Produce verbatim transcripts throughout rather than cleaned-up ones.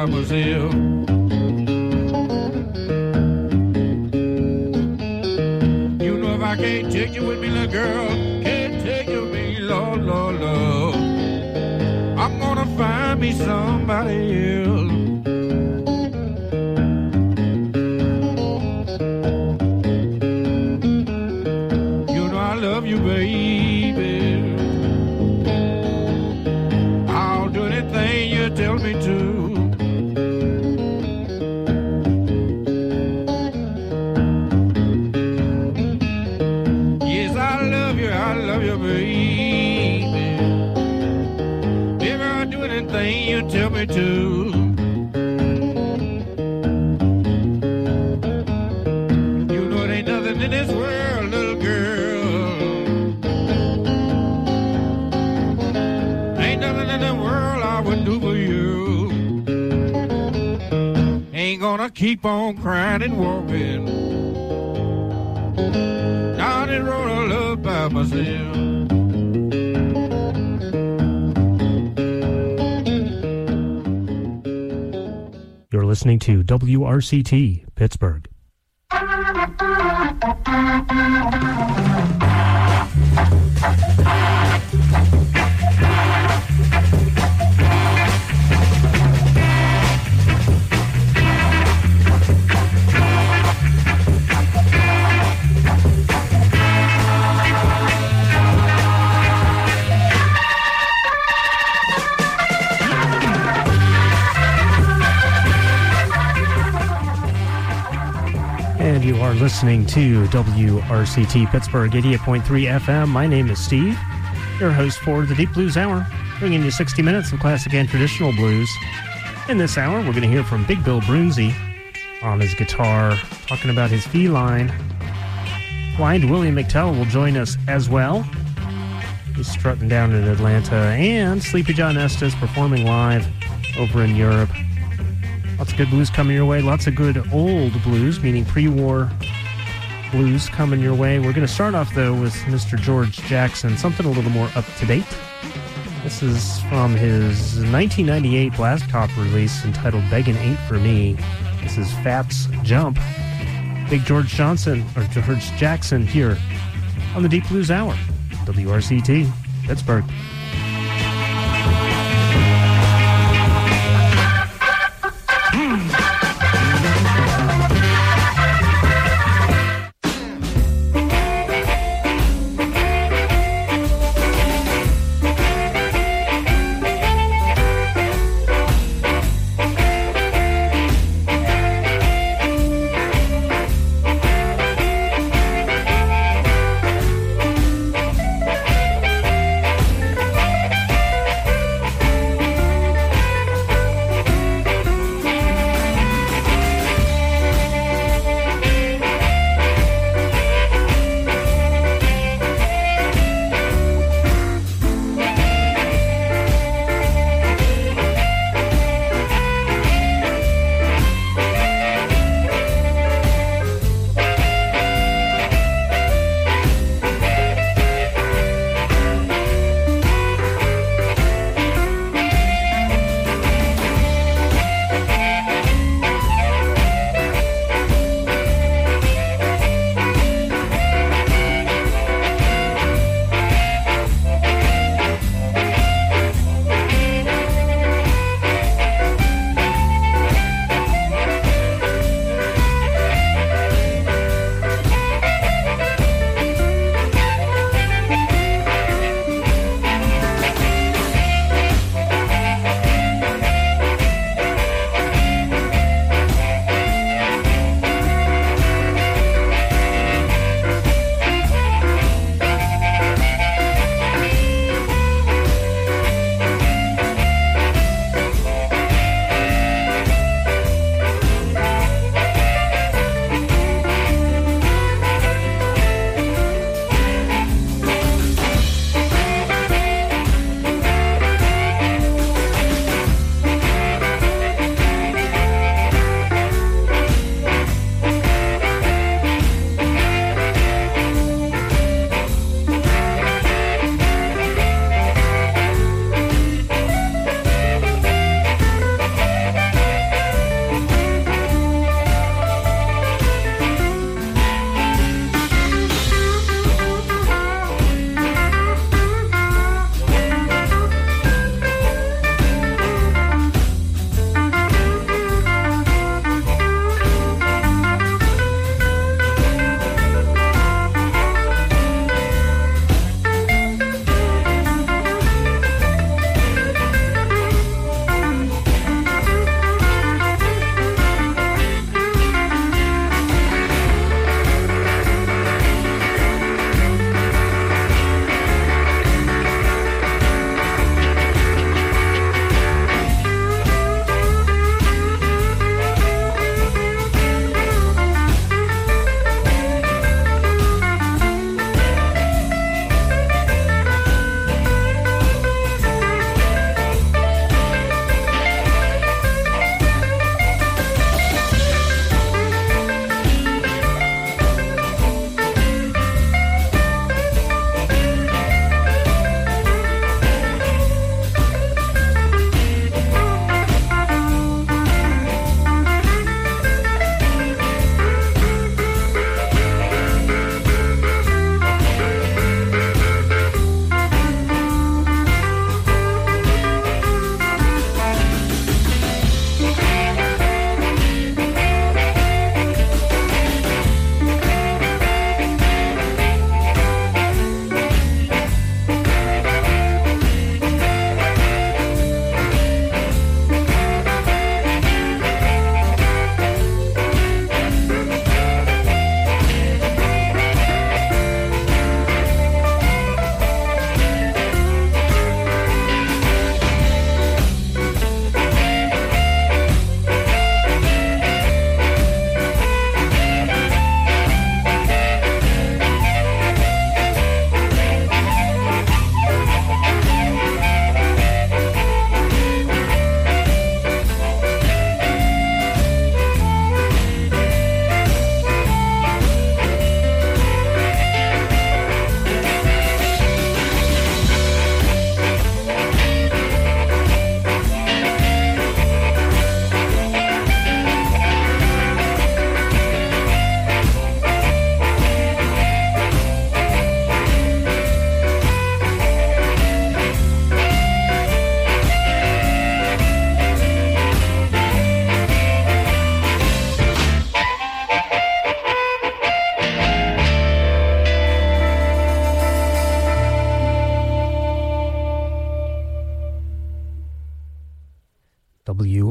by myself. You know if I can't take you with me, little girl, can't take you with me, Lord, Lord, Lord, I'm gonna find me somebody else. You know I love you, baby. I'll do anything you tell me to. Yes, I love you, I love you, baby. Baby, I'll do anything you tell me to. You know it ain't nothing in this world, little girl. Ain't nothing in the world I would do for you. Ain't gonna keep on crying and walking down the road of love by myself. You're listening to W R C T, Pittsburgh. And you are listening to W R C T Pittsburgh eighty-eight point three F M. My name is Steve, your host for the Deep Blues Hour, bringing you sixty minutes of classic and traditional blues. In this hour, we're going to hear from Big Bill Broonzy on his guitar, talking about his feline. Blind Willie McTell will join us as well. He's strutting down in Atlanta. And Sleepy John Estes performing live over in Europe. Lots of good blues coming your way. Lots of good old blues, meaning pre-war blues coming your way. We're going to start off, though, with Mister George Jackson, something a little more up-to-date. This is from his nineteen ninety-eight Blast-Top release entitled Beggin' Ain't For Me. This is Fats Jump. Big George Johnson, or George Jackson, here on the Deep Blues Hour. W R C T, Pittsburgh. Thank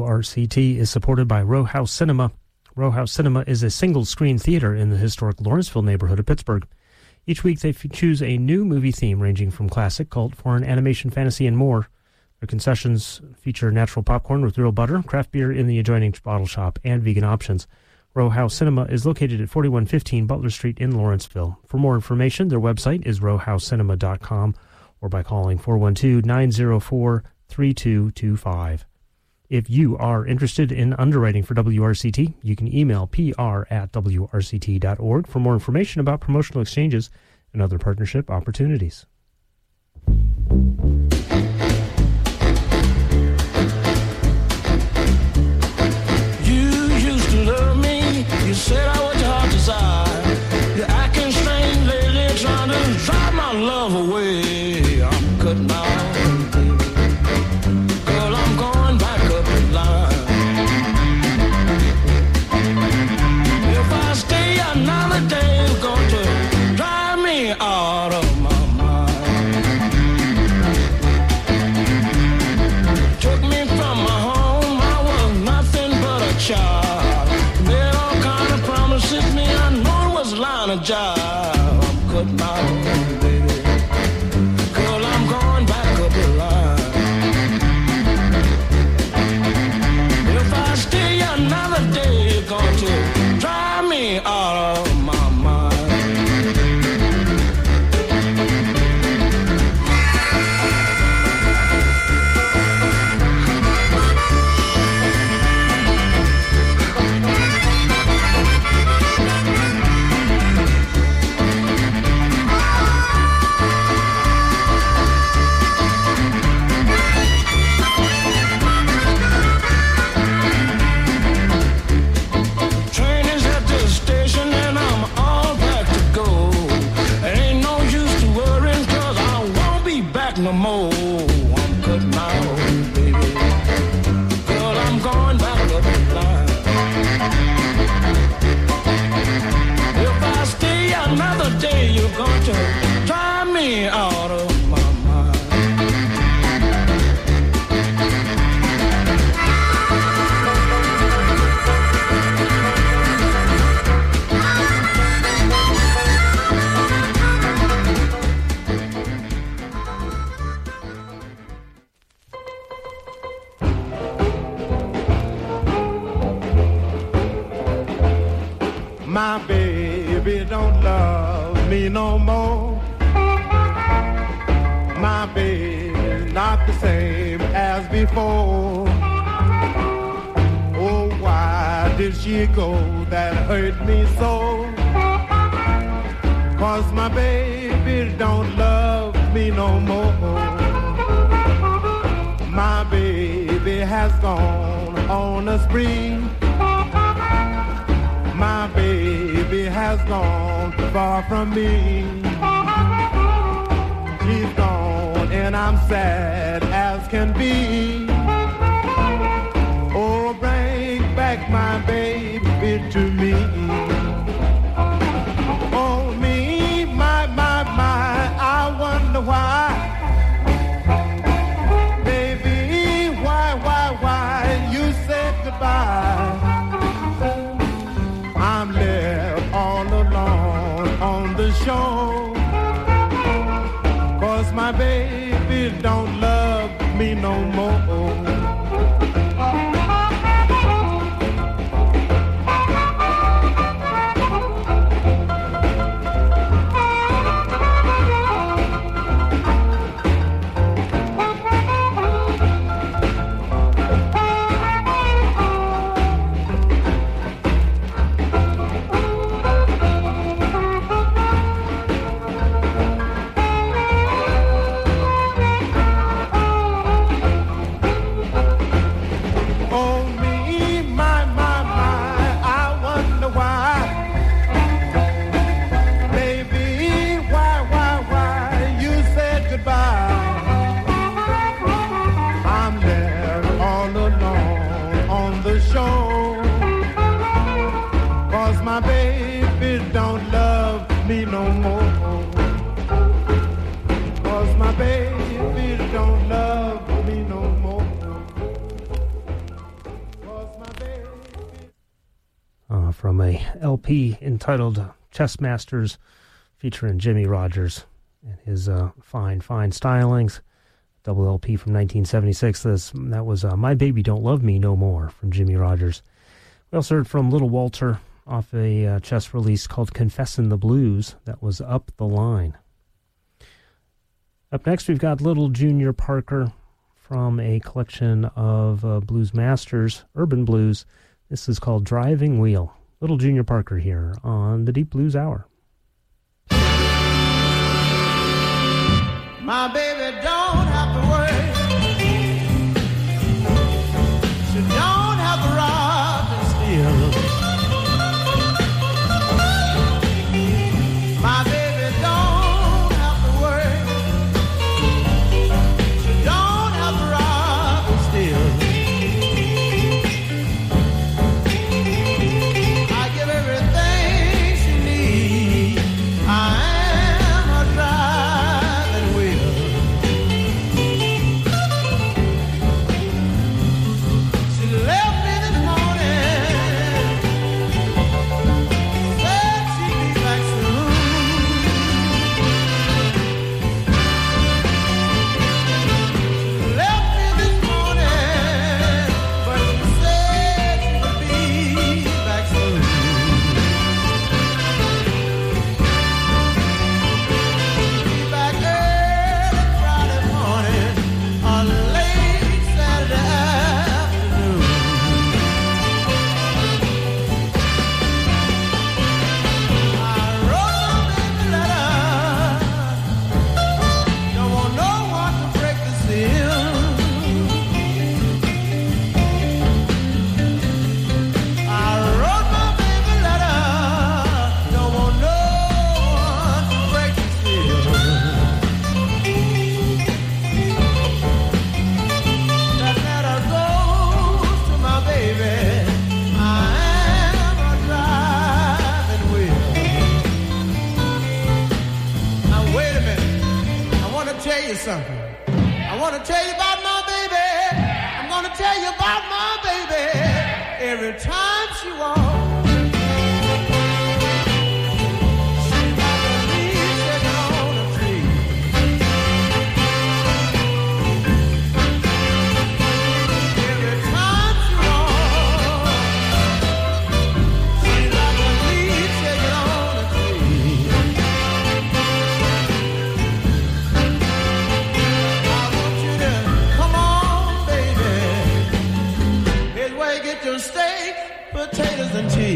W R C T is supported by Row House Cinema. Row House Cinema is a single-screen theater in the historic Lawrenceville neighborhood of Pittsburgh. Each week they f- choose a new movie theme ranging from classic, cult, foreign, animation, fantasy, and more. Their concessions feature natural popcorn with real butter, craft beer in the adjoining bottle shop, and vegan options. Row House Cinema is located at forty-one fifteen Butler Street in Lawrenceville. For more information, their website is row house cinema dot com or by calling four one two, nine zero four, three two two five. If you are interested in underwriting for W R C T, you can email P R at W R C T dot org for more information about promotional exchanges and other partnership opportunities. You said I was your heart desire. You're acting strange lately, trying to drive my love away. I'm cutting out, baby. Girl, I'm going back up in line. If I stay another day, it's going to drive me out of my mind. Took me from my home, I was nothing but a child. Me, I know it was line of job. I'm cutting out, baby. Girl, I'm going back up the line. If I stay another day, you're going to drive me out of my mind. No more, I'm cutting out, baby. Girl, I'm going back up the line. If I stay another day, you're going to drive me out of my mind. My baby don't love me no more. My baby's not the same as before. Oh, why did she go? That hurt me so. 'Cause my baby don't love me no more. My baby has gone on a spree. My baby has gone far from me. She's gone and I'm sad as can be. Oh, bring back my baby to me. Oh, me, my, my, my, I wonder why. Baby, why, why, why you said goodbye? I'm left all alone on the shore. 'Cause my baby don't love me no more. uh, from a L P entitled Chess Masters, featuring Jimmie Rodgers and his uh, fine, fine stylings. Double L P from nineteen seventy-six. This, that was uh, My Baby Don't Love Me No More from Jimmie Rodgers. We also heard from Little Walter off a uh, Chess release called Confessin' the Blues. That was Up the Line. Up next, we've got Little Junior Parker from a collection of uh, blues masters, urban blues. This is called Driving Wheel. Little Junior Parker here on the Deep Blues Hour. My baby don't have to worry. She don't have to rob and steal. My baby don't have to worry. She don't have to rob and steal. I give everything she needs. I am her driving wheel. She left me this morning, said she'd be back soon. She left me this morning, but she said she would be back soon. Be back early Friday morning or late Saturday afternoon. I wrote my baby letter, don't want no one to break the seal. I wrote my baby letter, don't want no one to break the seal. That letter goes to my baby. I am a driving wheel. Now wait a minute. I want to tell you something. I want to tell you about my baby. I'm going to tell you about my baby. Every time she walks, she's like a leaf shaking on a tree. Every time she walks, she's like a leaf shaking on a tree. I want you to come on, baby. Here's where you get your steak, potatoes, and cheese.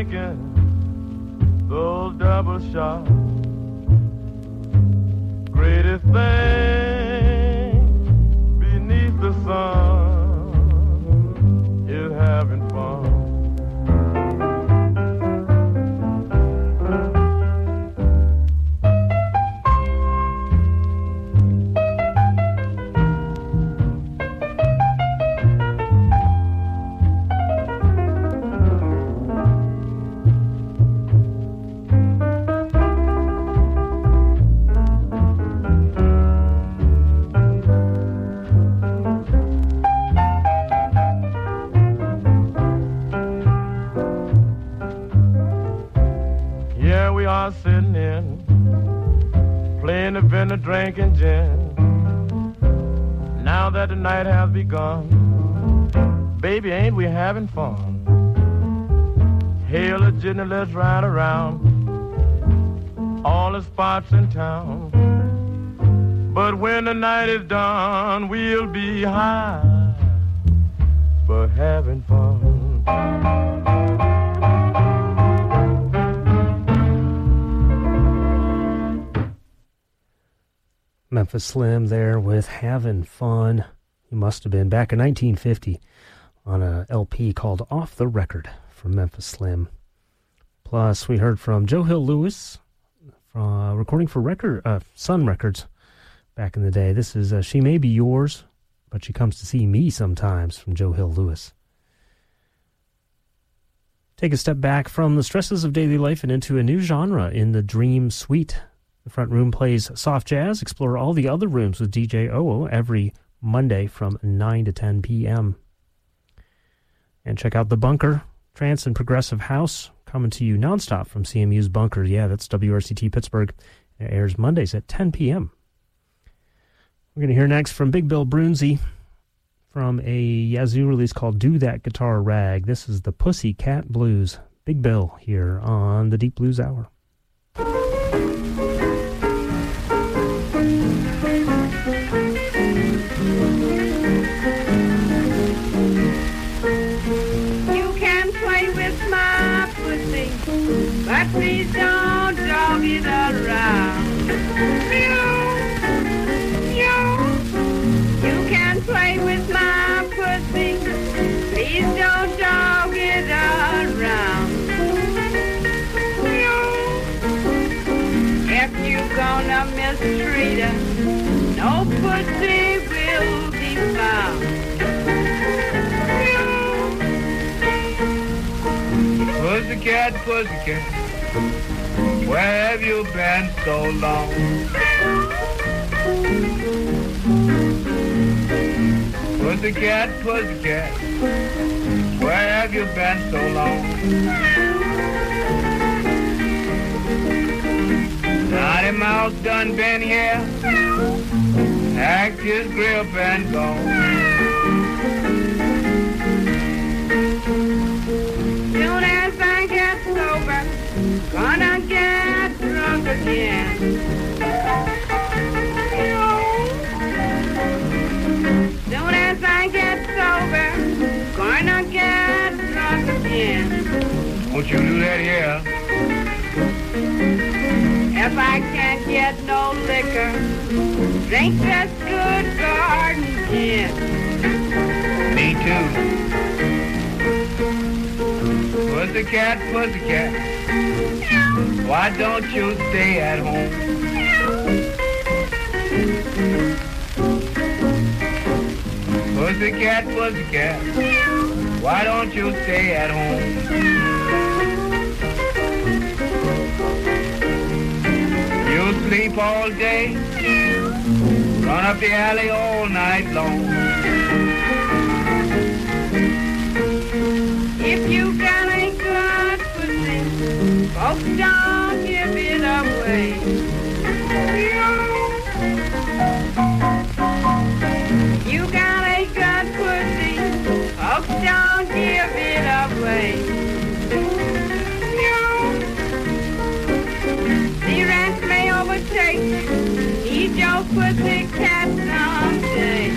making those double shots. Greatest thing beneath the sun is having fun. Sitting in, playing the vendor, drinking gin. Now that the night has begun, baby, ain't we having fun? Hail a jitney, let's ride around all the spots in town. But when the night is done, we'll be high, but having fun. Memphis Slim there with Havin' Fun. He must have been back in nineteen fifty on a L P called Off the Record from Memphis Slim. Plus, we heard from Joe Hill Lewis, uh, recording for record, uh, Sun Records back in the day. This is uh, She May Be Yours, but She Comes to See Me Sometimes from Joe Hill Lewis. Take a step back from the stresses of daily life and into a new genre in the Dream Suite. The front room plays soft jazz. Explore all the other rooms with D J O O every Monday from nine to ten p.m. And check out The Bunker, trance and progressive house, coming to you nonstop from C M U's Bunker. Yeah, that's W R C T Pittsburgh. It airs Mondays at ten p.m. We're going to hear next from Big Bill Brunzi from a Yazoo release called Do That Guitar Rag. This is the Pussycat Blues. Big Bill here on the Deep Blues Hour. But please don't dog it around. You, you, you can play with my pussy. Please don't dog it around. You, if you gonna mistreat her, no pussy will be found. Pussycat, pussycat, where have you been so long? Pussycat, pussycat, where have you been so long? Naughty Mouse done been here, hacked his grip and gone. Gonna get drunk again. Soon as I get sober, gonna get drunk again. Won't you do that here? If I can't get no liquor, drink this good garden gin. Me too. Pussycat, pussycat, why don't you stay at home? Pussycat, pussycat, why don't you stay at home? You sleep all day, run up the alley all night long. If you got a good pussy, folks don't give it away. You got a good pussy, folks don't give it away. The rest may overtake you, need your pussy cat someday.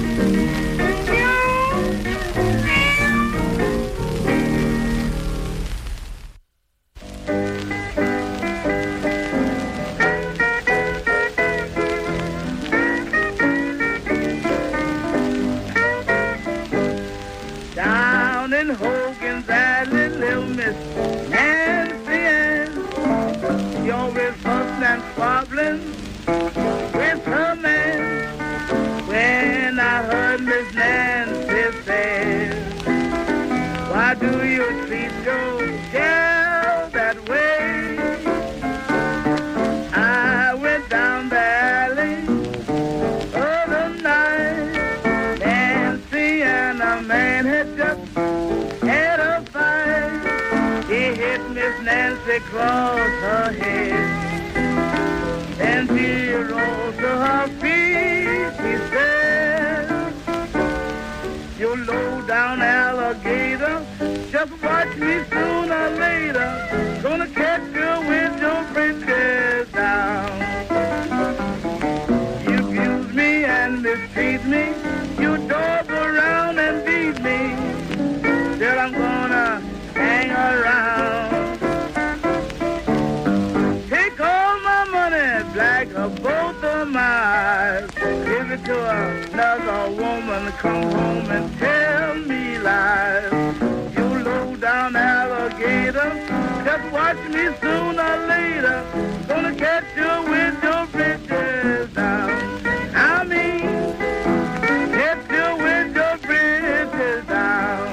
black of both of my eyes. Give it to another woman, come home and tell me lies. You low down alligator, just watch me sooner or later. Gonna get you with your britches down. I mean, get you with your britches down.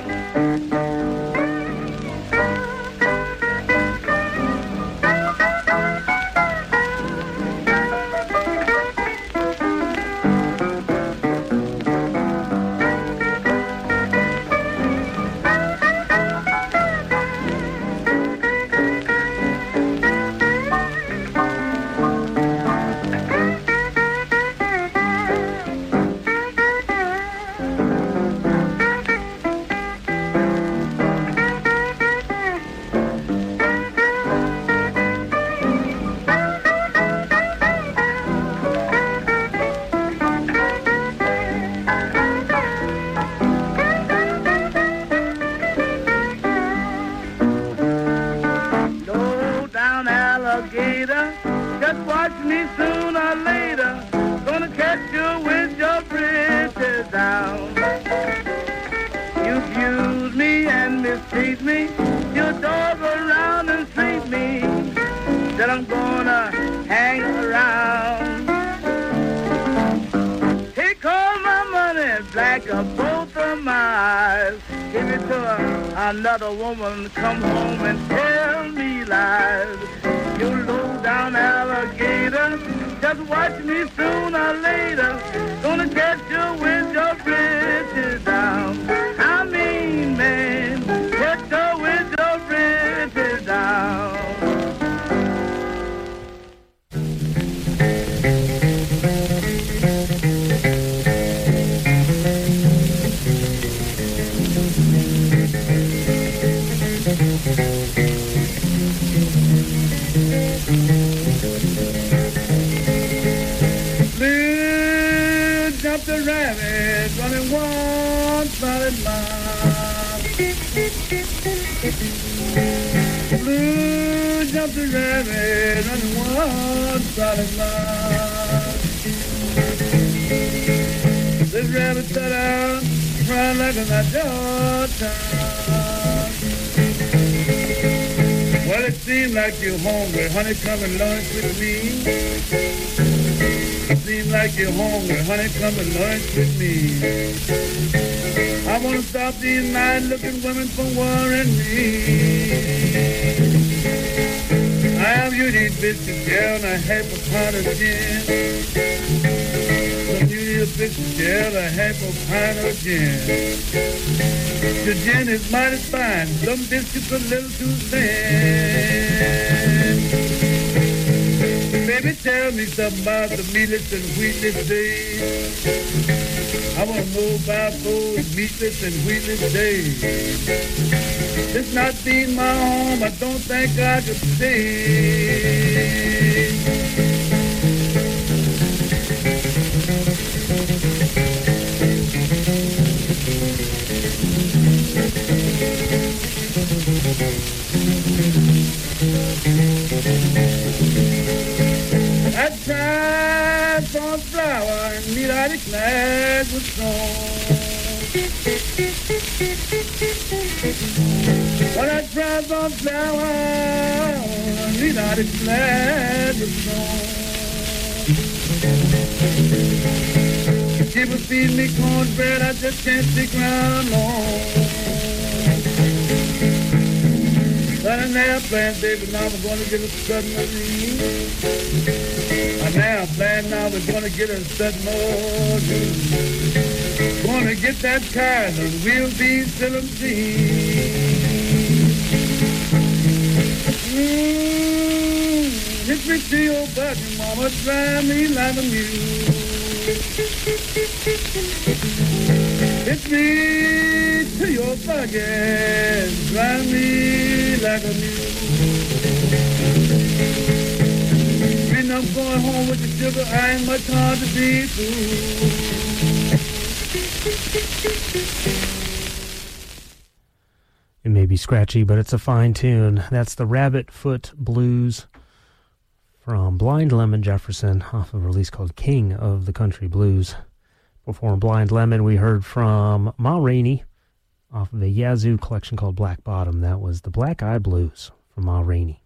Just watch me sooner or later. Gonna catch you with your britches down. You abuse me and mistreat me. You dog around and treat me. That I'm gonna hang around. Take all my money, black of both of my eyes. Give it to another woman, come home and tell me lies. You low down alligator, just watch me sooner or later. Gonna get you with your britches down. I mean, man, get you with your britches down. The rabbit running one solid mile. Blue jumped the rabbit running one solid mile. This rabbit set out crying like a Georgia. Well, it seemed like you're hungry, honey, come and lunch with me. It seems like you're hungry, honey, come and lunch with me. I want to stop these nice-looking women from worrying me. I have you these biscuits, yeah, and a half a pint of gin. Some you need a biscuit, yeah, and a half a pint of gin. The gin is mighty fine, some biscuits a little too thin. Baby, tell me something about the meatless and wheatless days. I want to know about those meatless and wheatless days. This not being my home, I don't think I could stay. I tried for a flower and meat I declared was strong. But I tried for a flower and meat I declared was strong. She would feed me cornbread, I just can't stick around long. But I'm now playing, baby, now we're going to get a submarine. I'm now playing, now we're going to get a submarine. Going to get that car and we'll be seventeen. Mmm, hit me to your button, mama, drive me like a mule. Hit me to your bucket, drive me like a mule. When I'm going home with the sugar, I ain't much hard to be fooled. It may be scratchy, but it's a fine tune. That's the Rabbit Foot Blues from Blind Lemon Jefferson off of a release called King of the Country Blues. Before Blind Lemon, we heard from Ma Rainey off of a Yazoo collection called Black Bottom. That was the Black Eye Blues from Ma Rainey.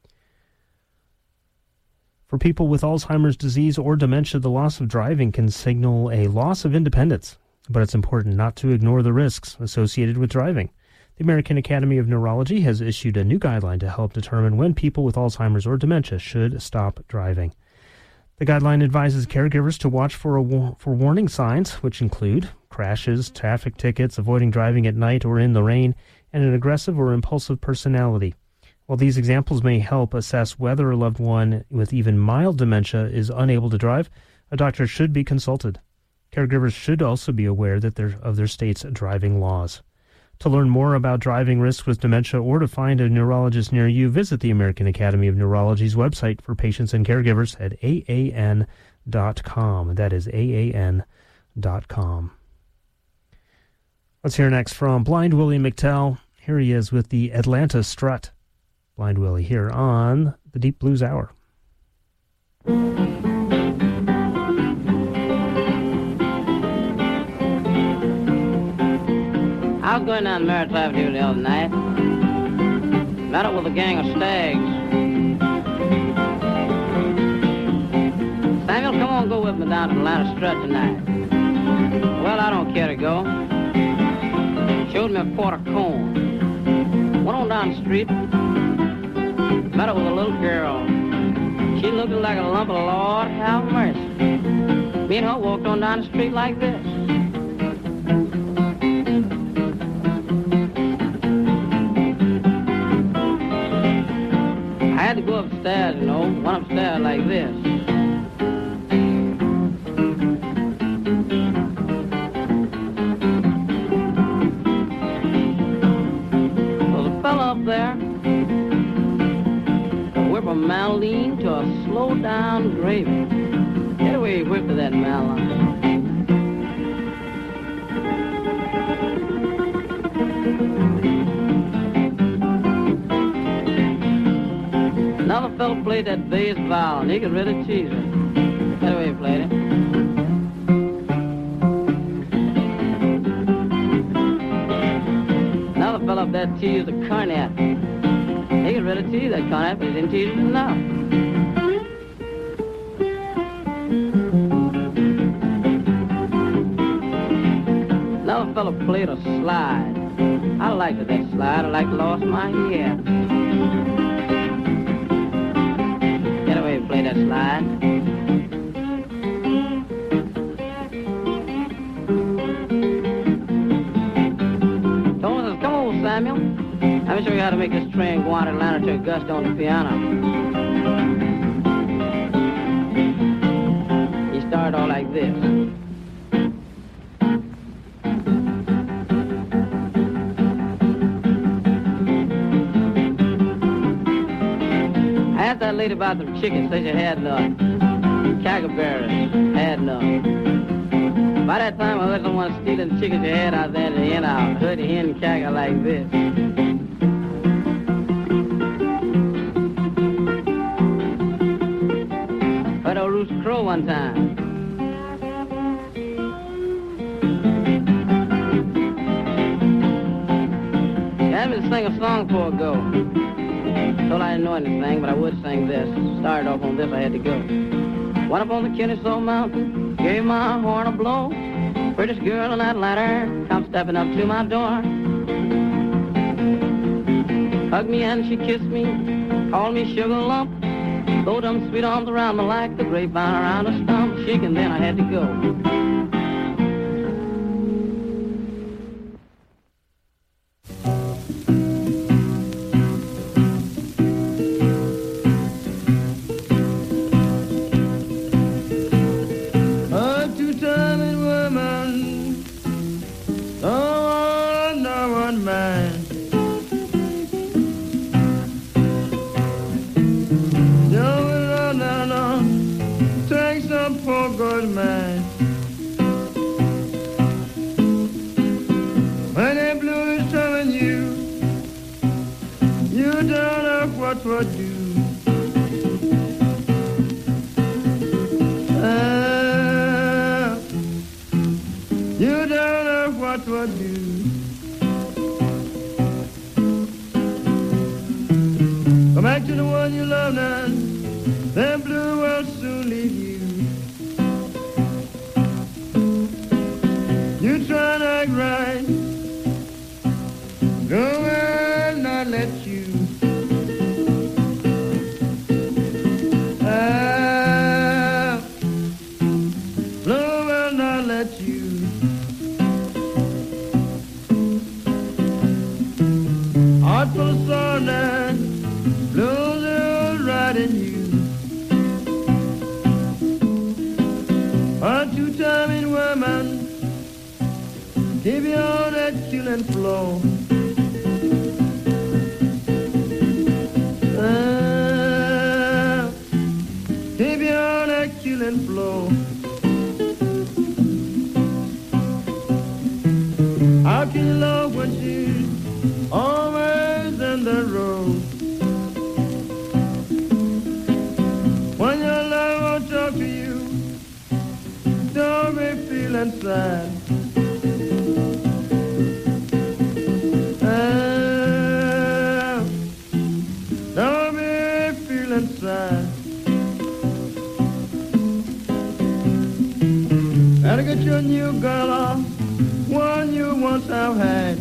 For people with Alzheimer's disease or dementia, the loss of driving can signal a loss of independence, but it's important not to ignore the risks associated with driving. The American Academy of Neurology has issued a new guideline to help determine when people with Alzheimer's or dementia should stop driving. The guideline advises caregivers to watch for a, for warning signs, which include crashes, traffic tickets, avoiding driving at night or in the rain, and an aggressive or impulsive personality. While these examples may help assess whether a loved one with even mild dementia is unable to drive, a doctor should be consulted. Caregivers should also be aware that they're, of their state's driving laws. To learn more about driving risks with dementia or to find a neurologist near you, visit the American Academy of Neurology's website for patients and caregivers at A A N dot com. That is A A N dot com. Let's hear next from Blind Willie McTell. Here he is with the Atlanta Strut. Blind Willie here on the Deep Blues Hour. I was going down Merritt Avenue the other night. Met up with a gang of stags. Samuel, come on, go with me down to the Atlanta Strut tonight. Well, I don't care to go. Showed me a quarter corn. Went on down the street. Met up with a little girl. She looked like a lump of Lord have mercy. Me and her walked on down the street like this. I had to go upstairs, you know, went upstairs like this. There was a fella up there, a whip a mandolin to a slow-down gravy. Get away, whip to that mandolin. Another fellow played that bass violin. He could really tease it. That's the way he played it. Another fellow up there teased the cornet. He could really tease that cornet, but he didn't tease it enough. Another fellow played a slide. I liked that slide. I like lost my head. Play that slide. Thomas says, come on, Samuel. Let me show you how to make this train go out of Atlanta to Augusta on the piano. He started all like this. That lady about the chickens, said she had none. Cackleberries, had none. By that time, I heard someone stealing the chickens you had out there in the hen house. I heard the hen cackle like this. Heard a rooster crow one time. She had me to sing a song before I go. Told I didn't know anything, but I would sing this. Started off on this, I had to go. Went up on the Kennesaw Mountain, gave my horn a blow. Prettiest girl in that ladder come stepping up to my door. Hugged me and she kissed me, called me sugar lump. Throw them sweet arms around me like the grapevine around a stump. Shaking, then I had to go. morning, the blue will soon leave you. You try to act right, no will not let you. Ah, no will not let you. Heart full of soreness, blues are right in you. A two-timing woman, give you all that killing flow. Ah, give you all that killing flow. How can you love when she's always in the road? When your love won't talk to you, don't be feeling sad. Ah, don't be feeling sad. Gotta get your new girl off one you once have had.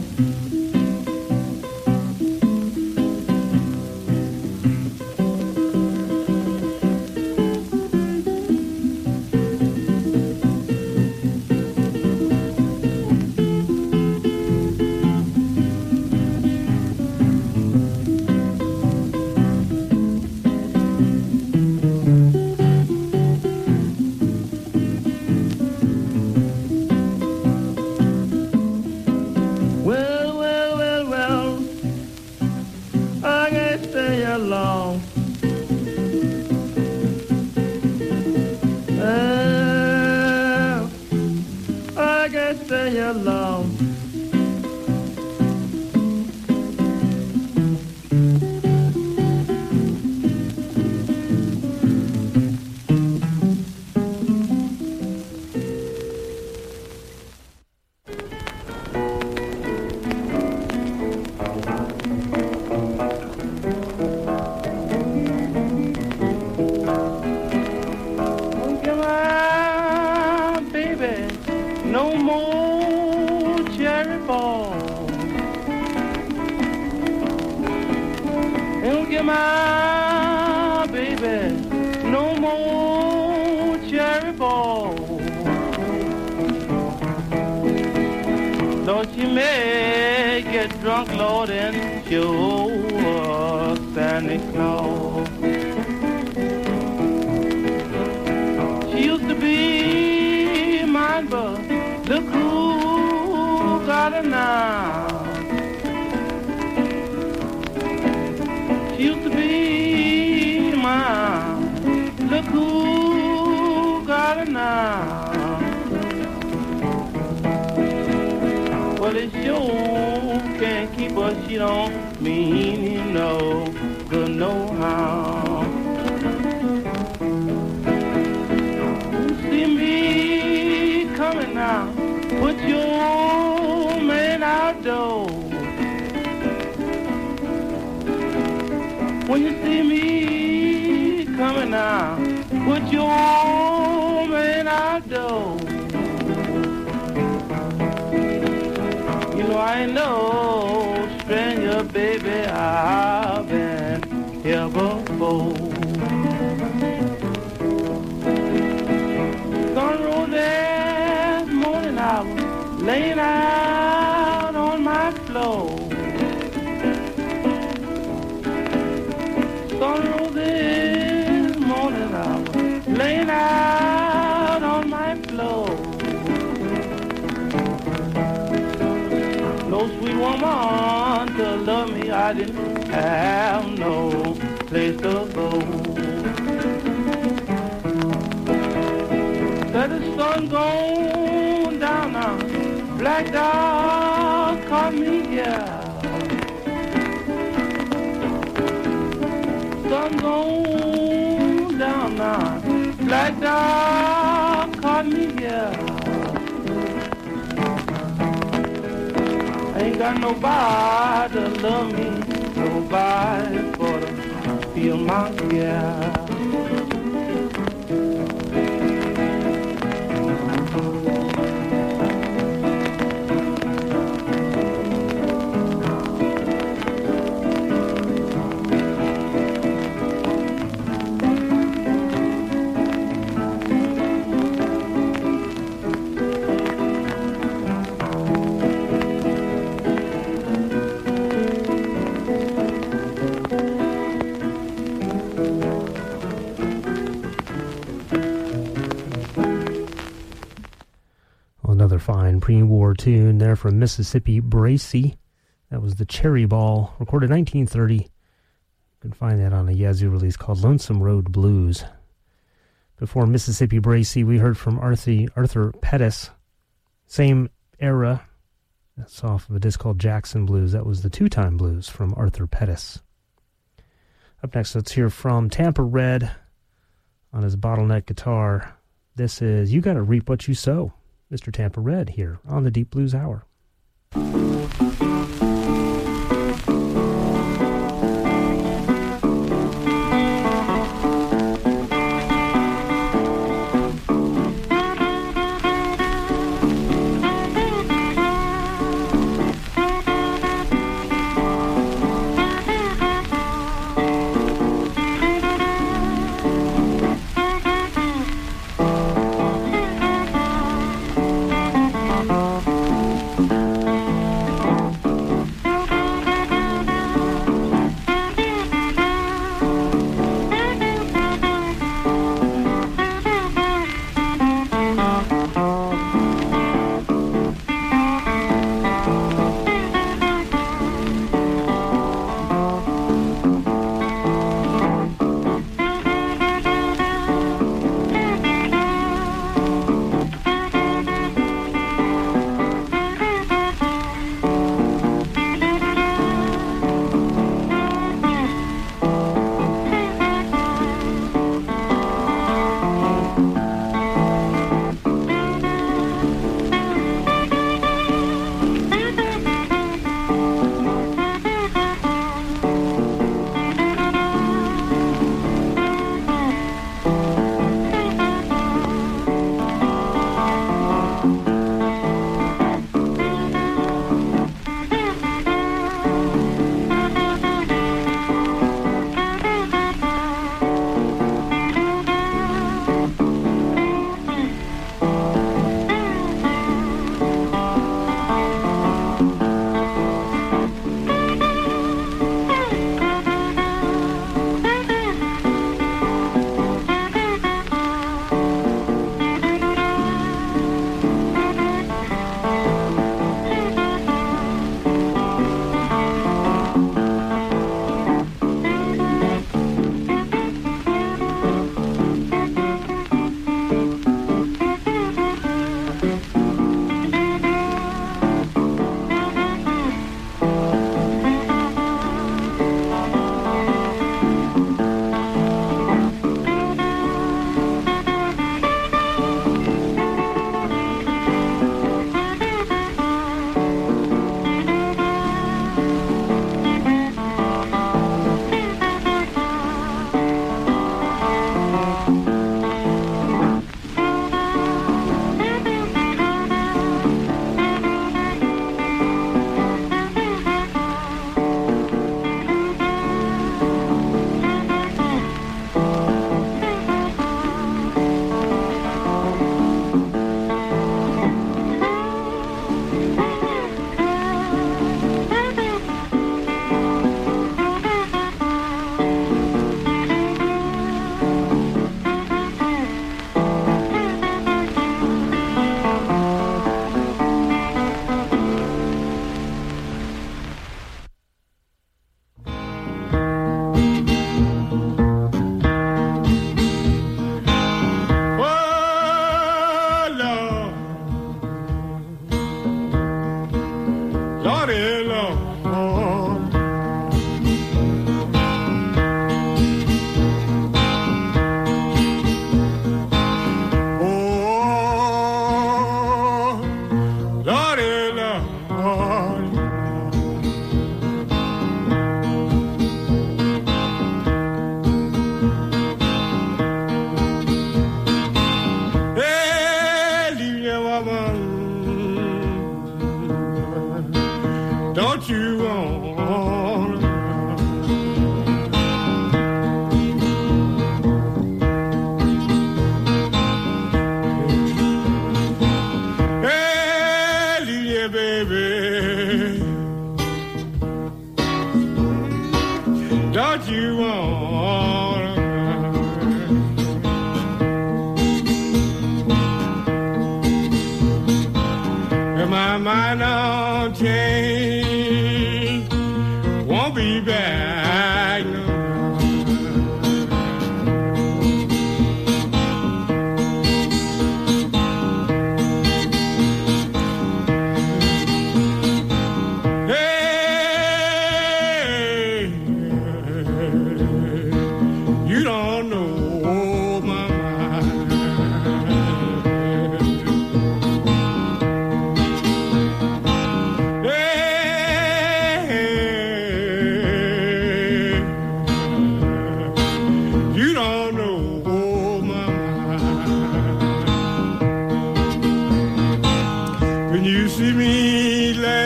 Ain't got nobody to love me, nobody for the feel my fear. Another fine pre-war tune there from Mississippi Bracey. That was the Cherry Ball, recorded nineteen thirty. You can find that on a Yazoo release called Lonesome Road Blues. Before Mississippi Bracey, we heard from Arthur, Arthur Pettis. Same era. That's off of a disc called Jackson Blues. That was the Two-Time Blues from Arthur Pettis. Up next, let's hear from Tampa Red on his bottleneck guitar. This is You Gotta Reap What You Sow. Mister Tampa Red here on the Deep Blues Hour.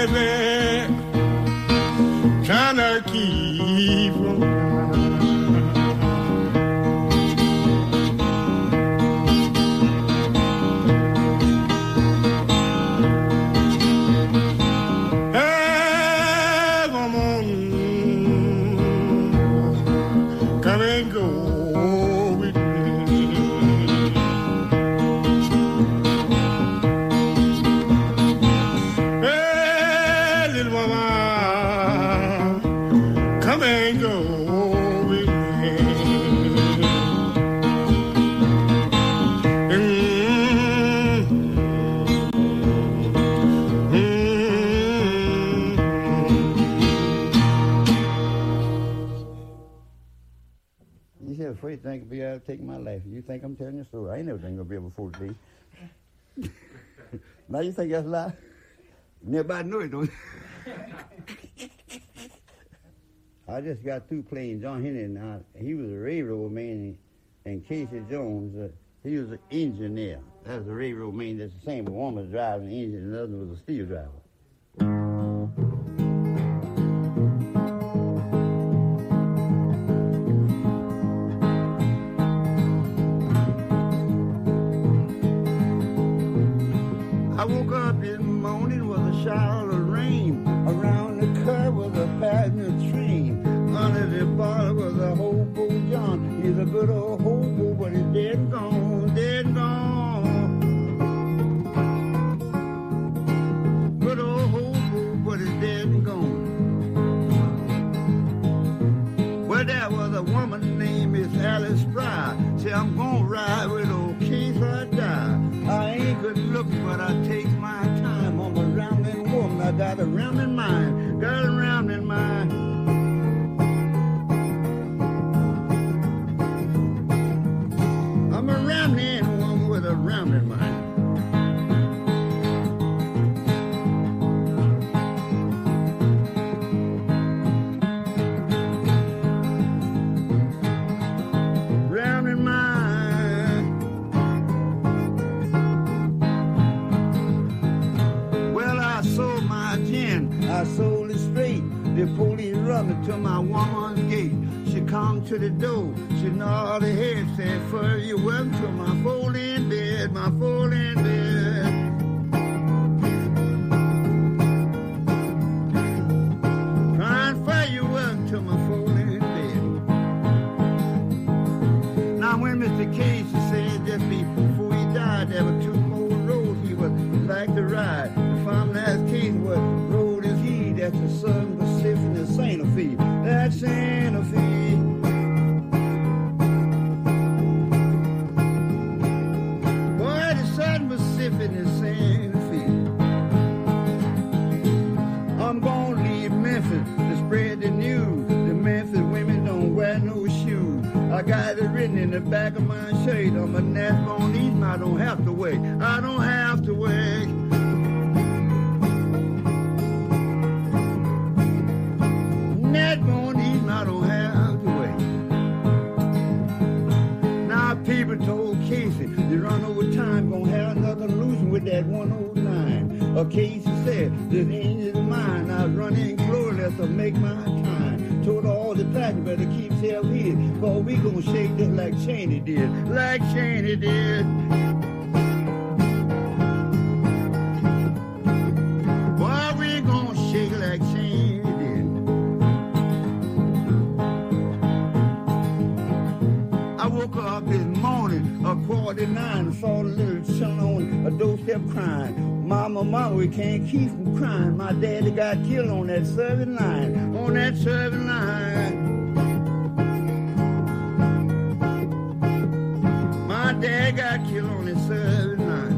baby, trying to keep from hey, woman, come and go with me. Hey, little woman, come and go with me. Mm-hmm. You said afraid to think be able to take my life. You think I'm telling you a story? I ain't never been gonna be able to afford today. Now you think that's a lie? Nobody know it, don't you? I just got through playing John Henry, and I, he was a railroad man, and Casey Jones, uh, he was an engineer. That was a railroad man. That's the same. One was driving the engine, and the other was a steel driver. I woke up this morning with a shower of rain. Around the curve was a passenger train. Under the bottle was a hobo John. He's a good old hobo, but he's dead and gone, dead and gone. Good old hobo, but he's dead and gone. Well, there was a woman named Miss Alice Fry. Say, I'm gonna ride with old Keith or die. I ain't good looking, but I take my time. I'm a rounding woman. I got a rounding mind. Got a rounding mind. I'm a rounding woman with a rounding mind. Rounding mind. Well, I sold my gin. I sold it straight. The police run me to my woman's gate. She come to the door. She nodded her head, said, "For you welcome to my folding bed, my folding bed." Crying for you welcome to my folding bed. Now when Mister Casey said just before he died, there were two more roads he would like to ride. The farmhouse king what road is he? That's the Southern Pacific and Santa Fe. That's Santa Fe. Boy, the Southern Pacific and Santa Fe. I'm gonna leave Memphis to spread the news. The Memphis women don't wear no shoes. I got it written in the back of my shirt. I'm a Nashville, I don't have to wait. I don't have to wait. Nashville, I don't have to wait. Now people told Casey, they run over time, gonna have another illusion with that one oh nine. Or Casey said, this ain't mine. I run in glorious to make my time. Told all the passengers better keep self hid, cause we gonna shake this like Cheney did, like Cheney did. Boy, we gonna shake like Cheney did. I woke up this morning, a quarter to nine, and saw the little son on a doorstep crying. Mama, mama, we can't keep from crying. My daddy got killed on that service line, on that service line. My dad got killed on that service line.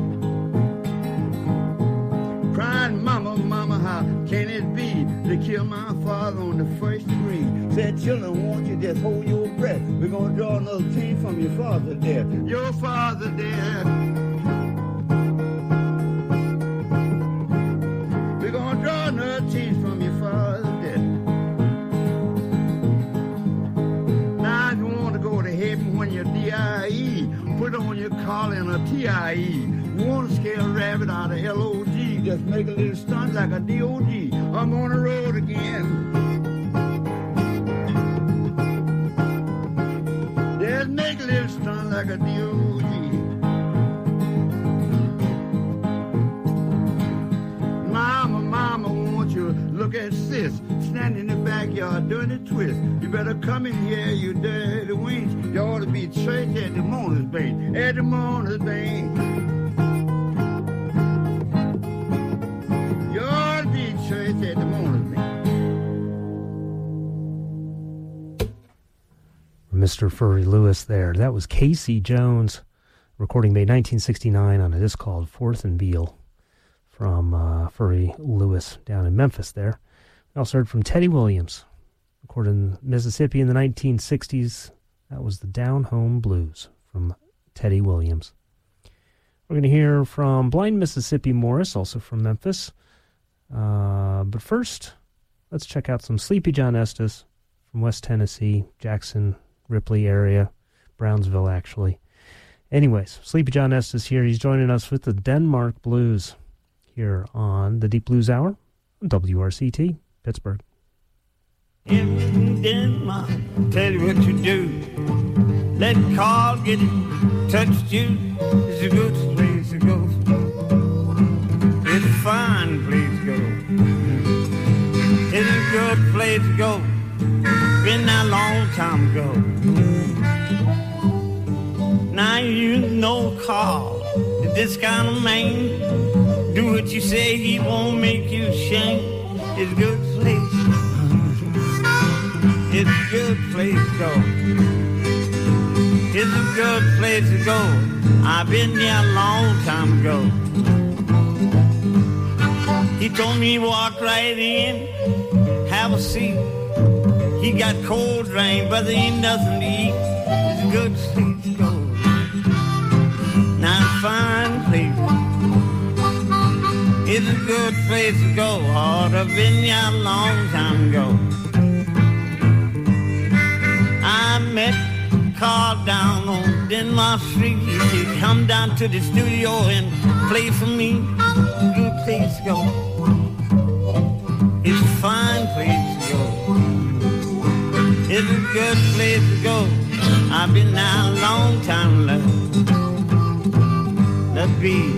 Crying, mama, mama, how can it be? They killed my father on the first degree. Said, children, won't you just hold your breath? We're gonna draw another team from your father there. Your father there. Draw another teeth from your father's death. Now if you want to go to heaven when you're D I E, put on your collar and a T I E. Want to scare a rabbit out of L O G. Just make a little stunt like a D O G. I'm on the road again. Just make a little stunt like a D O G. Mama, mama, won't you look at sis standing in the backyard doing a twist. You better come in here, you dirty wings. You ought to be church at the Mona's Bay, at the Mona's Bay. You ought to be church at the Mona's Bay. Mister Furry Lewis there. That was Casey Jones, recording made nineteen sixty-nine on a disc called Fourth and Beale from uh, Furry Lewis down in Memphis there. We also heard from Teddy Williams, recorded in Mississippi in the nineteen sixties. That was the Down Home Blues from Teddy Williams. We're going to hear from Blind Mississippi Morris, also from Memphis. Uh, but first, let's check out some Sleepy John Estes from West Tennessee, Jackson, Ripley area, Brownsville, actually. Anyways, Sleepy John Estes here. He's joining us with the Denmark Blues here on the Deep Blues Hour on W R C T, Pittsburgh. In Denmark, tell you what you do. Let Carl get it, touched you. It's a good place to go. It's a fine place to go. It's a good place to go. Been that long time ago. Now you know Carl is this kind of man. Do what you say, he won't make you ashamed. It's a good place. It's a good place to go. It's a good place to go. I've been there a long time ago. He told me walk right in, have a seat. He got cold drink, but there ain't nothing to eat. It's a good place to go. Now a fine place. It's a good place to go. Oh, I've been there a long time ago. I met Carl down on Denmark Street. He come down to the studio and play for me. Good place to go. It's a fine place to go. It's a good place to go. I've been there a long time, love. Let's be.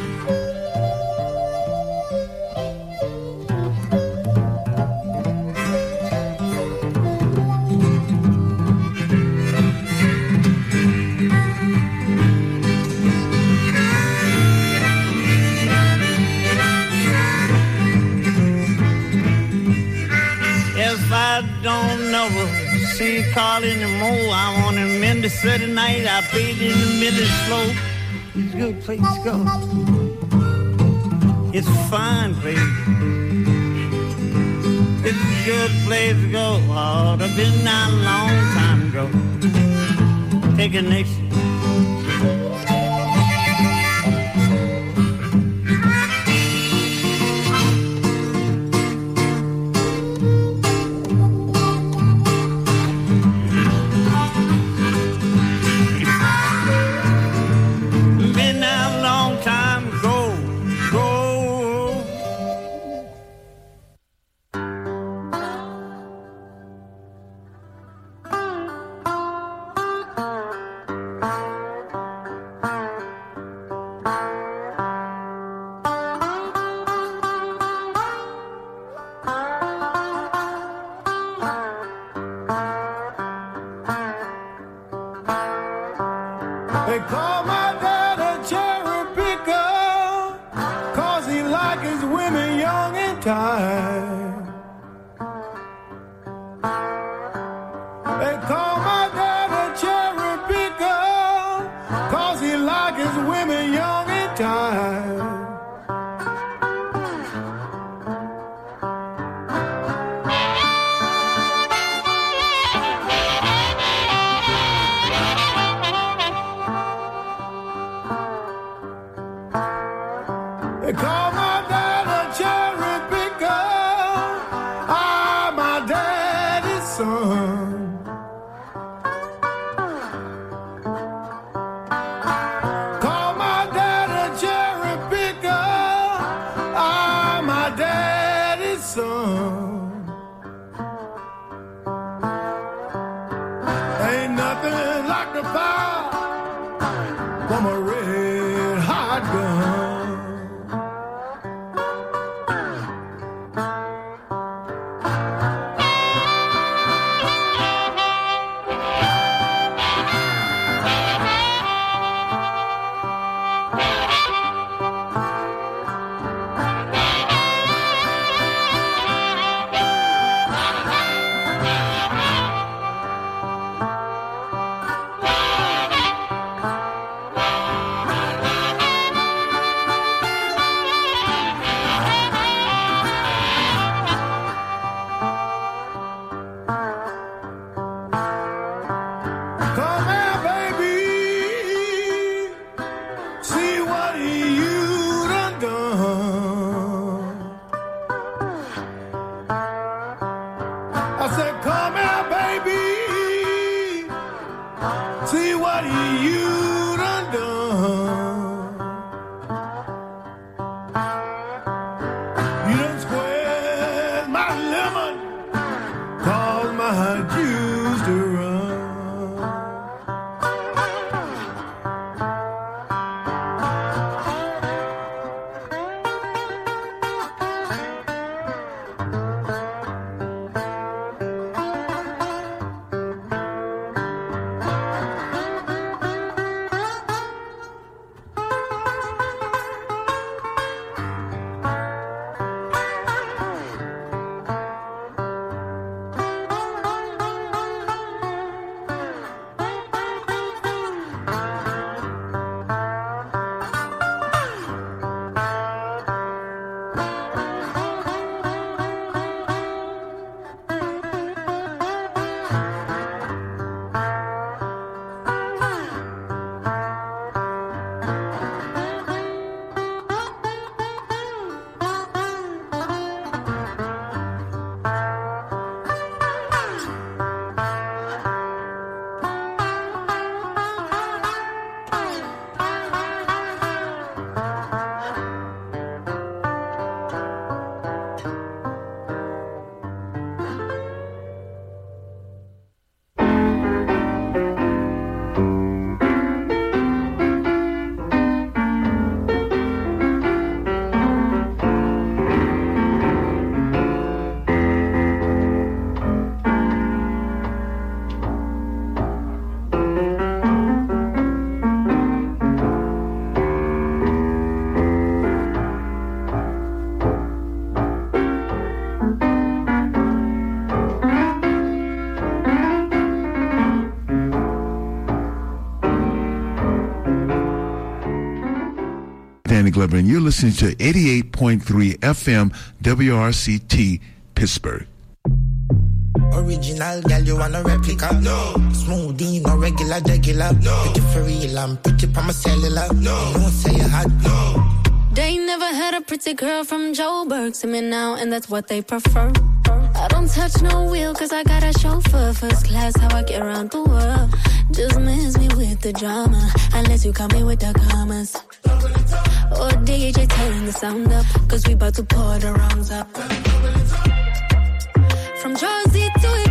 Don't never see Carl anymore. I want him in the city night. I paid in the middle slow. It's a good place to go. It's a fine place. It's a good place to go. Oh, I've been there a long time ago. Take it next. They call my dad a cherry picker, 'cause he like his women young and tired. They call my dad a cherry picker, 'cause he like his women young and tired. They call my dad a cherry picker. I'm my daddy's son. Call my a red hot gun. And you're listening to eighty-eight point three F M W R C T Pittsburgh. Original girl, you want a replica? No. Smoothie, no regular, regular. No. Pretty for real, I'm pretty pa my cellular. No. You don't say you hot. No. They never had a pretty girl from Joburg to me now, and that's what they prefer. I don't touch no wheel, cause I got a chauffeur. First class, how I get around the world. Just miss me with the drama, unless you call me with the commas. Or D J turn the sound up, cause we about to pour the wrongs up. From Jersey to